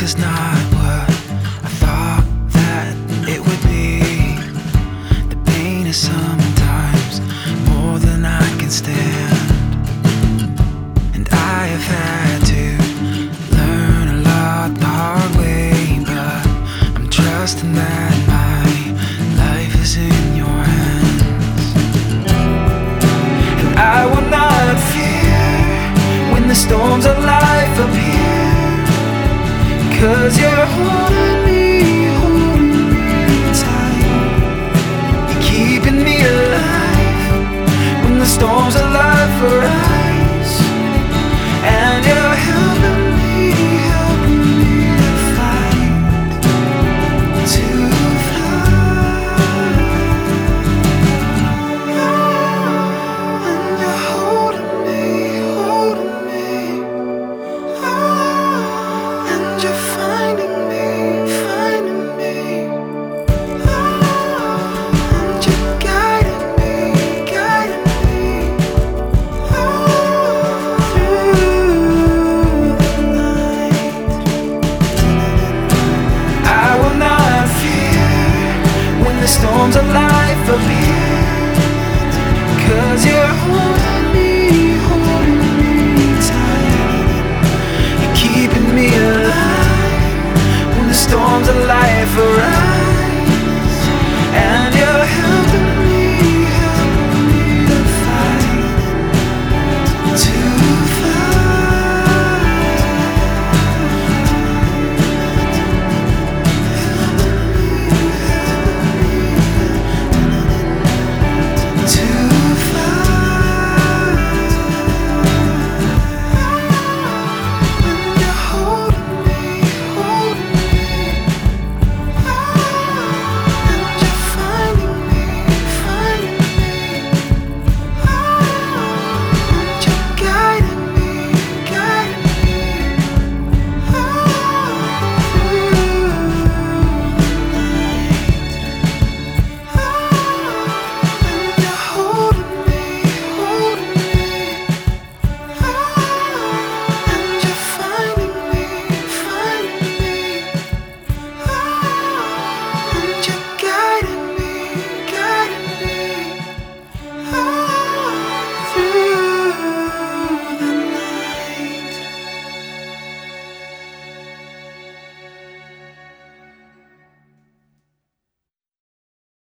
is not what I thought that it would be. The pain is sometimes more than I can stand, and I have had to learn a lot the hard way. But I'm trusting that my life is in your hands, and I will not fear when the storms of life appear, 'cause you're holding me tight. You're keeping me alive when the storms of life arise.